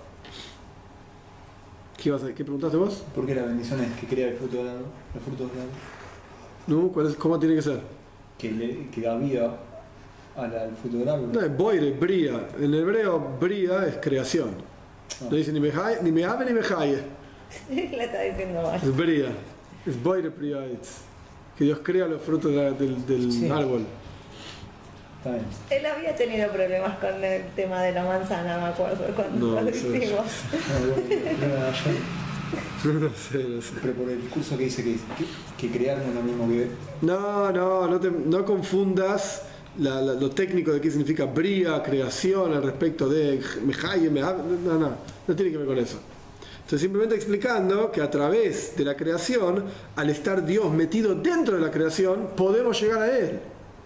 ¿Qué, ibas a, ¿qué preguntaste vos? ¿Por qué la bendición es que crea el fruto del árbol? Los frutos del árbol. No, ¿cuál es, ¿cómo tiene que ser? Que, le, que da vida al, al fruto del árbol. No, es boire, bría. En hebreo, bría es creación. Ah. No dice ni mehaye, ni mehabe ni mehaye. Le está diciendo mal. Es bría. Es boire, bría. Que Dios crea los frutos de, del, del Sí. árbol. Está bien. Él había tenido problemas con el tema de la manzana, me acuerdo, cuando No, lo no sé. hicimos. No, bueno, pero ayer- No sé, no sé. pero por el discurso que dice que, que, que crear no es lo mismo que... No, no, no, te, no confundas la, la, lo técnico de qué significa bría, creación, al respecto de mehaye, mehabe, no, no, no tiene que ver con eso. Estoy simplemente explicando que a través de la creación, al estar Dios metido dentro de la creación, podemos llegar a Él.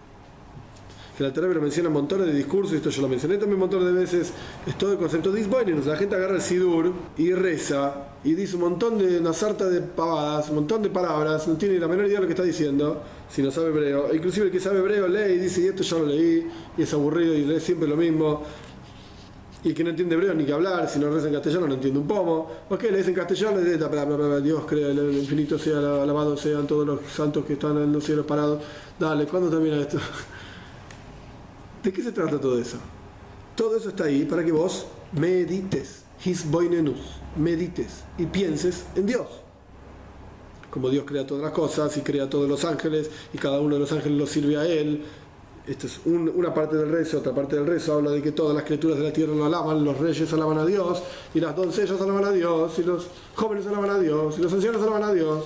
Que el Alter Rebbe lo menciona en montones de discursos, y esto yo lo mencioné también un montón de veces, es todo el concepto de Isboinenus. La gente agarra el Sidur y reza, y dice un montón de, una sarta de pavadas, un montón de palabras, no tiene la menor idea de lo que está diciendo, si no sabe hebreo. E inclusive el que sabe hebreo lee y dice, y esto ya lo leí, y es aburrido, y lee siempre lo mismo. Y el que no entiende hebreo ni que hablar, si no reza en castellano no entiende un pomo. Ok, le dice en castellano, le dice, bla, bla, bla, Dios crea, el infinito sea, alabado sean todos los santos que están en los cielos parados. Dale, ¿cuándo termina esto? ¿De qué se trata todo eso? Todo eso está ahí para que vos medites, hisboinenus, medites y pienses en Dios. Como Dios crea todas las cosas y crea todos los ángeles y cada uno de los ángeles lo sirve a Él. Esta es un, una parte del rezo, otra parte del rezo habla de que todas las criaturas de la tierra lo alaban, los reyes alaban a Dios, y las doncellas alaban a Dios, y los jóvenes alaban a Dios, y los ancianos alaban a Dios.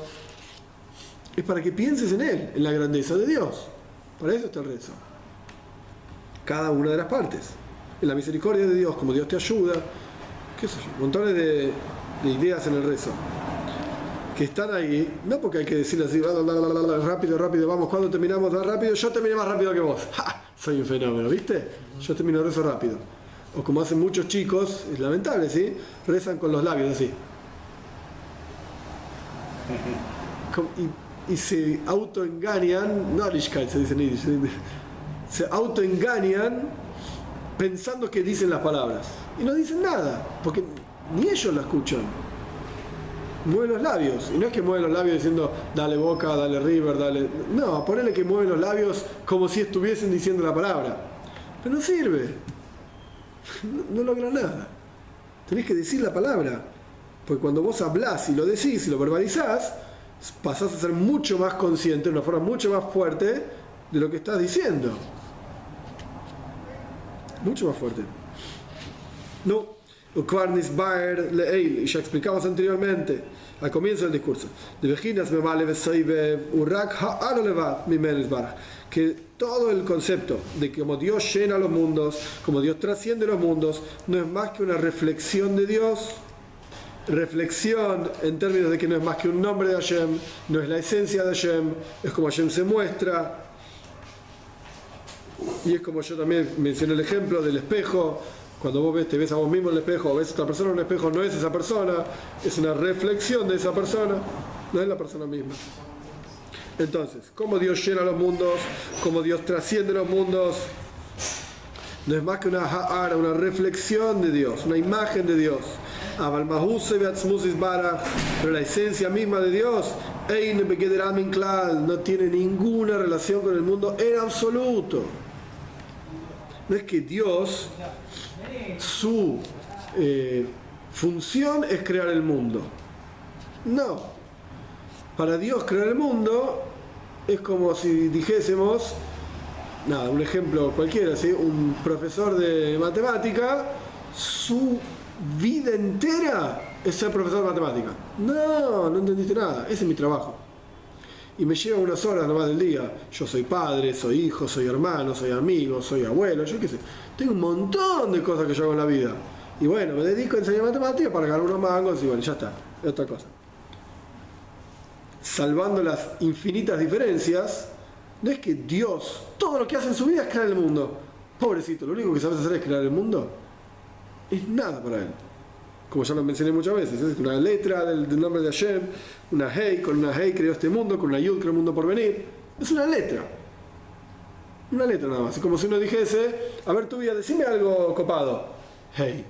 Es para que pienses en Él, en la grandeza de Dios. Para eso está el rezo. Cada una de las partes. En la misericordia de Dios, como Dios te ayuda, qué sé yo, montones de, de ideas en el rezo que están ahí, no porque hay que decir así, la, la, la, la, la, rápido, rápido, vamos, cuando terminamos, va rápido, yo terminé más rápido que vos. ¡Ja! Soy un fenómeno, ¿viste? Yo termino el rezo rápido. O como hacen muchos chicos, es lamentable, ¿sí? Rezan con los labios así. Y, y se autoengañan, no Arishkeit se dice en Yiddish, se autoengañan pensando que dicen las palabras. Y no dicen nada, porque ni ellos la escuchan. Mueven los labios, y no es que mueven los labios diciendo dale Boca, dale River, dale... No, ponele que mueven los labios como si estuviesen diciendo la palabra. Pero no sirve. No, no logra nada. Tenés que decir la palabra. Porque cuando vos hablás y lo decís y lo verbalizás, pasás a ser mucho más consciente, de una forma mucho más fuerte, de lo que estás diciendo. Mucho más fuerte. No, Ukvarnis Baer Leil, y ya explicamos anteriormente, al comienzo del discurso, de Vejinas me vale Urak Ha'arolevat Mimenes Baraj, que todo el concepto de que como Dios llena los mundos, como Dios trasciende los mundos, no es más que una reflexión de Dios. Reflexión en términos de que no es más que un nombre de Hashem, no es la esencia de Hashem, es como Hashem se muestra. Y es como yo también mencioné el ejemplo del espejo. Cuando vos ves, te ves a vos mismo en el espejo o ves a otra persona en un espejo, no es esa persona, es una reflexión de esa persona, no es la persona misma. Entonces, como Dios llena los mundos, como Dios trasciende los mundos, no es más que una ha'ara, una reflexión de Dios, una imagen de Dios. Pero la esencia misma de Dios no tiene ninguna relación con el mundo en absoluto. No es que Dios, su eh, función es crear el mundo. No. Para Dios crear el mundo es como si dijésemos, nada, un ejemplo cualquiera, ¿sí? Un profesor de matemática, su vida entera es ser profesor de matemática. No, no entendiste nada, ese es mi trabajo. Y me lleva unas horas nomás del día. Yo soy padre, soy hijo, soy hermano, soy amigo, soy abuelo, yo qué sé. Tengo un montón de cosas que yo hago en la vida. Y bueno, me dedico a enseñar matemáticas para ganar unos mangos y bueno, ya está, es otra cosa. Salvando las infinitas diferencias, no es que Dios, todo lo que hace en su vida es crear el mundo. Pobrecito, lo único que sabes hacer es crear el mundo. Es nada para él. Como ya lo mencioné muchas veces, es una letra del, del nombre de Hashem, una Hei, con una Hei creó este mundo, con una Yud creó el mundo por venir. Es una letra. Una letra nada más. Es como si uno dijese, a ver tu vida, decime algo copado. Hei.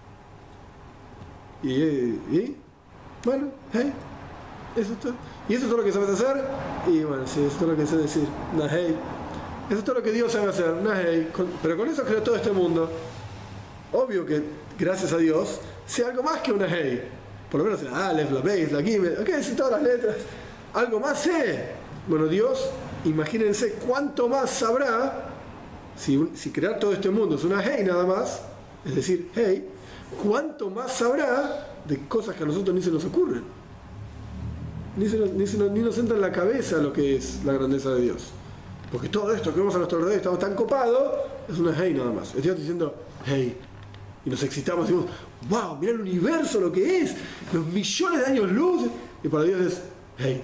Y, y, bueno, Hei. Eso es todo. Y eso es todo lo que sabes hacer. Y bueno, sí, eso es todo lo que sé decir. Una Hei. Eso es todo lo que Dios sabe hacer. Una Hei. Con, pero con eso creó todo este mundo. Obvio que, gracias a Dios, sea algo más que una Hei. Por lo menos la Aleph, la Beis, la Gimel, ok, sí, todas las letras. Algo más sé. Bueno, Dios, imagínense cuánto más sabrá si, si crear todo este mundo es una Hei nada más, es decir, Hei, cuánto más sabrá de cosas que a nosotros ni se nos ocurren. Ni, se nos, ni, se nos, ni nos entra en la cabeza lo que es la grandeza de Dios. Porque todo esto que vemos a nuestro alrededor, estamos tan copados, es una Hei nada más. Estoy diciendo Hei. Y nos excitamos y decimos, wow, mira el universo, lo que es, los millones de años luz. Y para Dios es, hey.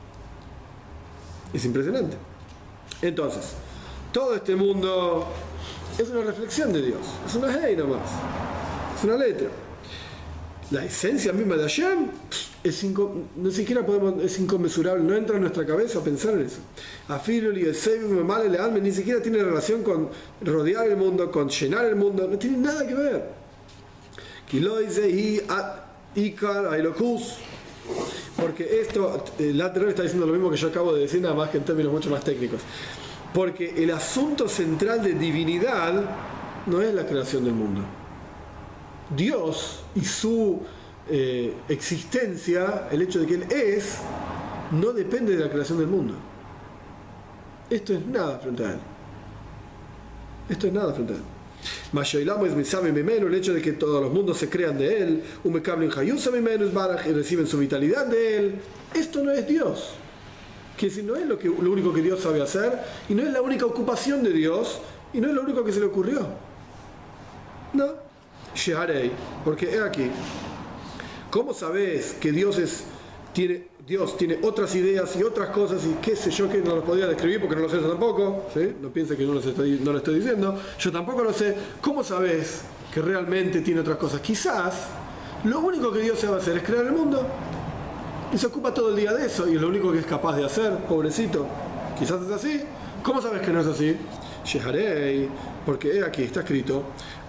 Es impresionante. Entonces, todo este mundo es una reflexión de Dios. Es una hey nomás. Es una letra. La esencia misma de Hashem es inco- no siquiera podemos, es inconmensurable, no entra en nuestra cabeza pensar en eso. Afiruli, el ni siquiera tiene relación con rodear el mundo, con llenar el mundo, no tiene nada que ver. Porque esto, el lateral está diciendo lo mismo que yo acabo de decir, nada más que en términos mucho más técnicos. Porque el asunto central de divinidad no es la creación del mundo. Dios y su eh, existencia, el hecho de que Él es, no depende de la creación del mundo. Esto es nada frente a Él. Esto es nada frente a Él. El hecho de que todos los mundos se crean de Él, y reciben su vitalidad de Él, esto no es Dios. Que si no es lo, que, lo único que Dios sabe hacer, y no es la única ocupación de Dios, y no es lo único que se le ocurrió. No. Sheharei, porque es aquí. ¿Cómo sabes que Dios es, tiene, Dios tiene otras ideas y otras cosas y qué sé yo que no los podía describir porque no lo sé yo tampoco? ¿Sí? No piense que no, los estoy, no lo estoy diciendo. Yo tampoco lo sé. ¿Cómo sabes que realmente tiene otras cosas? Quizás lo único que Dios sabe hacer es crear el mundo y se ocupa todo el día de eso y es lo único que es capaz de hacer, pobrecito. Quizás es así. ¿Cómo sabes que no es así? Sheharei, porque es aquí, está escrito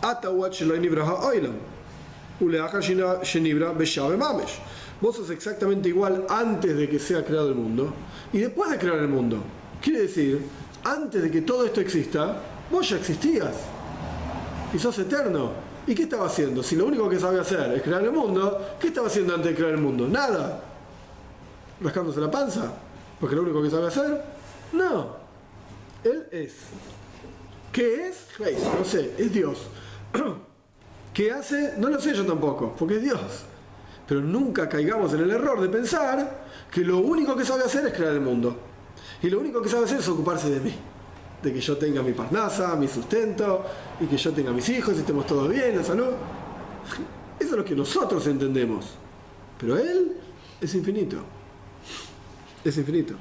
vos sos exactamente igual antes de que sea creado el mundo y después de crear el mundo. Quiere decir, antes de que todo esto exista, vos ya existías y sos eterno. ¿Y qué estaba haciendo? Si lo único que sabe hacer es crear el mundo, ¿qué estaba haciendo antes de crear el mundo? Nada. ¿Rascándose la panza? ¿Porque lo único que sabe hacer? No. Él es. ¿Qué es? No sé, es Dios. ¿Qué hace? No lo sé yo tampoco, porque es Dios. Pero nunca caigamos en el error de pensar que lo único que sabe hacer es crear el mundo. Y lo único que sabe hacer es ocuparse de mí. De que yo tenga mi parnasa, mi sustento, y que yo tenga mis hijos y estemos todos bien, la salud. Eso es lo que nosotros entendemos. Pero Él es infinito. Es infinito.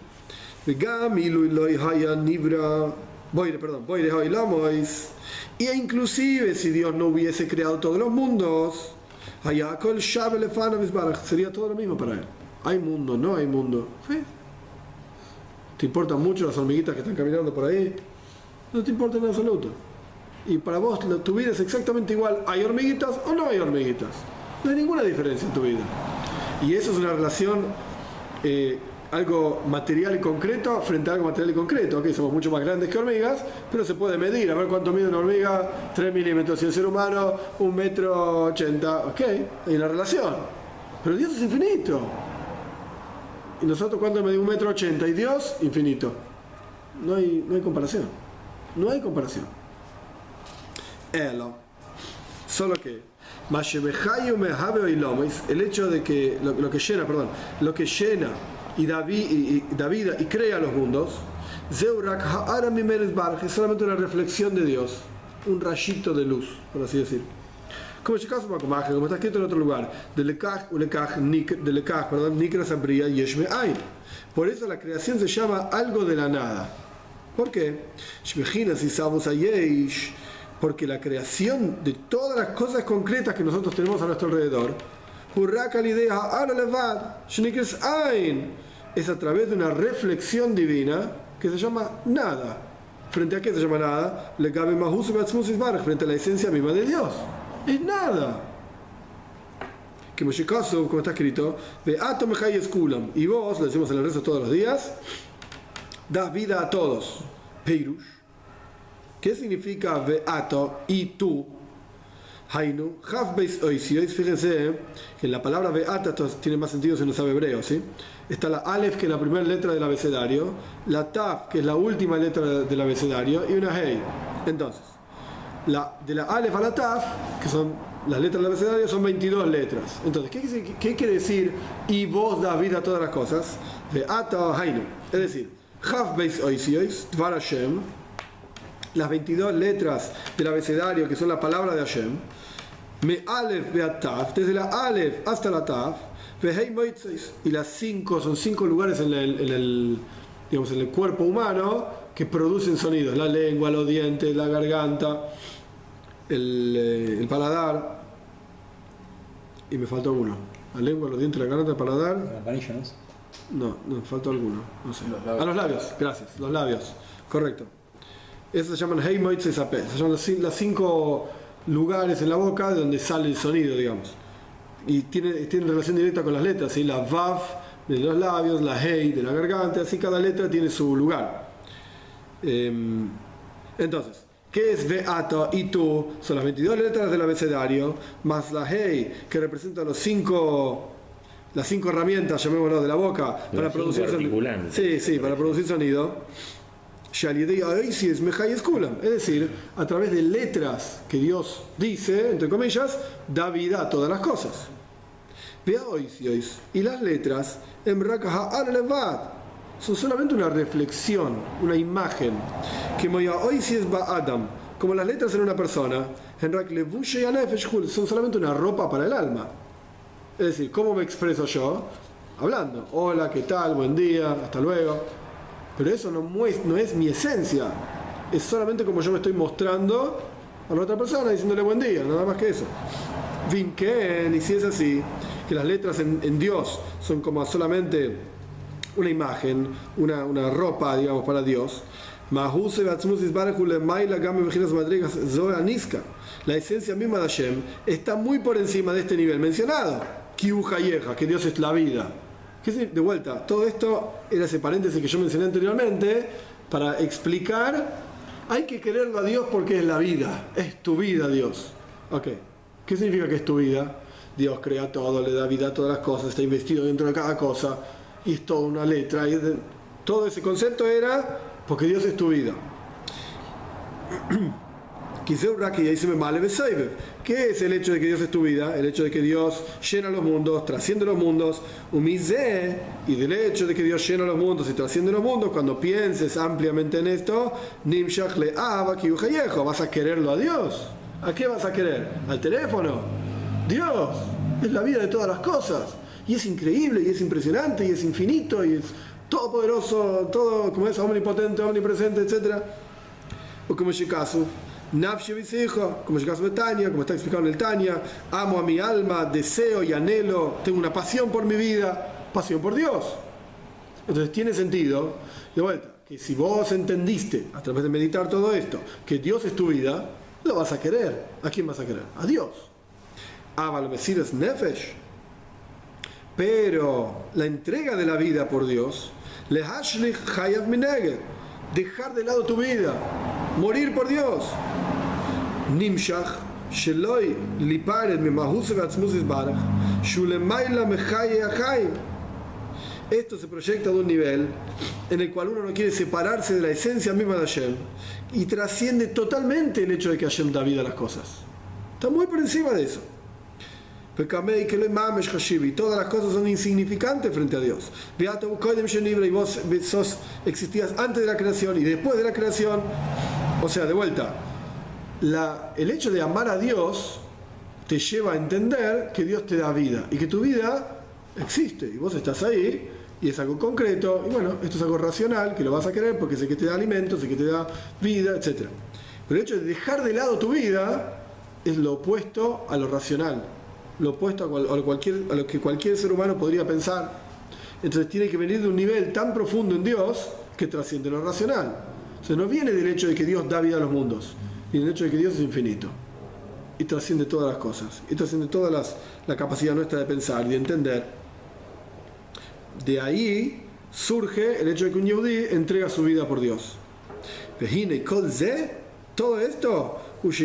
Voy, perdón, voy de hoy lamois. Y inclusive si Dios no hubiese creado todos los mundos, sería todo lo mismo para Él. Hay mundo, no hay mundo. ¿Sí? ¿Te importan mucho las hormiguitas que están caminando por ahí? No te importa en absoluto. Y para vos tu vida es exactamente igual. ¿Hay hormiguitas o no hay hormiguitas? No hay ninguna diferencia en tu vida. Y eso es una relación, eh, algo material y concreto frente a algo material y concreto. Ok, somos mucho más grandes que hormigas, pero se puede medir. A ver cuánto mide una hormiga, tres milímetros. Y el ser humano, un metro ochenta. Ok, hay una relación. Pero Dios es infinito. Y nosotros, ¿cuánto medimos? Un metro ochenta. Y Dios, infinito. No hay, no hay comparación. No hay comparación. Elo. Solo que el hecho de que lo, lo que llena, perdón, lo que llena y da, vi, y, y da vida y crea los mundos, es solamente una reflexión de Dios, un rayito de luz, por así decir. Como como está escrito en otro lugar, de lekach, de lekach, perdón, nikra sabría yeshme ain. Por eso la creación se llama algo de la nada. ¿Por qué? Porque la creación de todas las cosas concretas que nosotros tenemos a nuestro alrededor es a través de una reflexión divina que se llama nada. ¿Frente a qué se llama nada? Frente a la esencia misma de Dios. Es nada. Que como está escrito, y vos, le decimos en el rezo todos los días, das vida a todos. Peirush. ¿Qué significa Beato y tú? Hainu, Hafbeis Oisiois, fíjense que la palabra Beata esto tiene más sentido si no sabe hebreo, ¿sí? Está la Aleph, que es la primera letra del abecedario, la Taf, que es la última letra del abecedario, y una Hei. Entonces, la, de la Aleph a la Taf, que son las letras del abecedario, son veintidós letras. Entonces, ¿qué, qué, qué quiere decir y vos das vida a todas las cosas? Beata Hainu. Es decir, Hafbeis Oisiois, Dvar Hashem, las veintidós letras del abecedario que son la palabra de Hashem, me Aleph Beat Taf, desde la Aleph hasta la Taf, Vehei Moitzeis, y las cinco son cinco lugares en el, en el, digamos, en el cuerpo humano que producen sonidos: la lengua, los dientes, la garganta, el, el paladar, y me faltó uno: la lengua, los dientes, la garganta, el paladar. La panilla, ¿no? No, no, me faltó alguno, no sé. Los labios. A los labios, gracias, los labios, correcto. Esos se llaman Hei Moitzeis Apeh, se llaman los cinco lugares en la boca donde sale el sonido, digamos. Y tiene, tiene relación directa con las letras, ¿sí? La Vav de los labios, la Hei de la garganta, así cada letra tiene su lugar. Eh, entonces, ¿qué es Beato y tú? Son las veintidós letras del abecedario, más la Hei, que representa los cinco, las cinco herramientas, llamémoslo, de la boca, los para producir sonido. Sí, sí, para producir sonido. Es decir, a través de letras que Dios dice, entre comillas, da vida a todas las cosas. Y las letras son solamente una reflexión, una imagen, como las letras en una persona, son solamente una ropa para el alma. Es decir, ¿cómo me expreso yo? Hablando. Hola, ¿qué tal? Buen día, hasta luego. Pero eso no, mues, no es mi esencia, es solamente como yo me estoy mostrando a la otra persona diciéndole buen día, nada más que eso. Vinken, y si es así, que las letras en, en Dios son como solamente una imagen, una, una ropa, digamos, para Dios, la esencia misma de Hashem está muy por encima de este nivel mencionado, que Dios es la vida. De vuelta, todo esto era ese paréntesis que yo mencioné anteriormente para explicar, hay que quererlo a Dios porque es la vida, es tu vida Dios. Ok, ¿qué significa que es tu vida? Dios crea todo, le da vida a todas las cosas, está investido dentro de cada cosa, y es toda una letra, y todo ese concepto era porque Dios es tu vida. ¿Qué es el hecho de que Dios es tu vida? El hecho de que Dios llena los mundos, trasciende los mundos. Y del hecho de que Dios llena los mundos y trasciende los mundos, cuando pienses ampliamente en esto, vas a quererlo a Dios. ¿A qué vas a querer? ¿Al teléfono? Dios es la vida de todas las cosas. Y es increíble, y es impresionante, y es infinito, y es todopoderoso, todo, como es, omnipotente, omnipresente, etcétera. O como Shikasu. Nafshi Bisijo, como Shikasu de Tania, como está explicado en el Tania, amo a mi alma, deseo y anhelo, tengo una pasión por mi vida, pasión por Dios. Entonces tiene sentido, de vuelta, que si vos entendiste a través de meditar todo esto, que Dios es tu vida, lo vas a querer. ¿A quién vas a querer? A Dios. Aval Mesiras Nefesh. Pero la entrega de la vida por Dios, le hashlich hayav mineged, dejar de lado tu vida, morir por Dios. Nimshach sheloi lipared mimahus ve'atzmus isbarach shulemayla mechaye achaim. Esto se proyecta de un nivel en el cual uno no quiere separarse de la esencia misma de Hashem y trasciende totalmente el hecho de que Hashem da vida a las cosas. Está muy por encima de eso. Y todas las cosas son insignificantes frente a Dios. Y vos sos, existías antes de la creación y después de la creación. O sea, de vuelta, la, el hecho de amar a Dios te lleva a entender que Dios te da vida y que tu vida existe y vos estás ahí y es algo concreto. Y bueno, esto es algo racional, que lo vas a querer porque sé que te da alimento, sé que te da vida, etcétera. Pero el hecho de dejar de lado tu vida es lo opuesto a lo racional, lo opuesto a, cual, a, cualquier, a lo que cualquier ser humano podría pensar. Entonces tiene que venir de un nivel tan profundo en Dios que trasciende lo racional. O sea, no viene del hecho de que Dios da vida a los mundos, viene del hecho de que Dios es infinito y trasciende todas las cosas y trasciende toda las, la capacidad nuestra de pensar y de entender. De ahí surge el hecho de que un Yehudí entrega su vida por Dios. Todo esto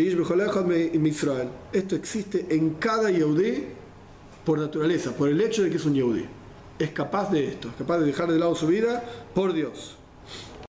Esto existe en cada Yehudí por naturaleza, por el hecho de que es un Yehudí. Es capaz de esto, es capaz de dejar de lado su vida por Dios.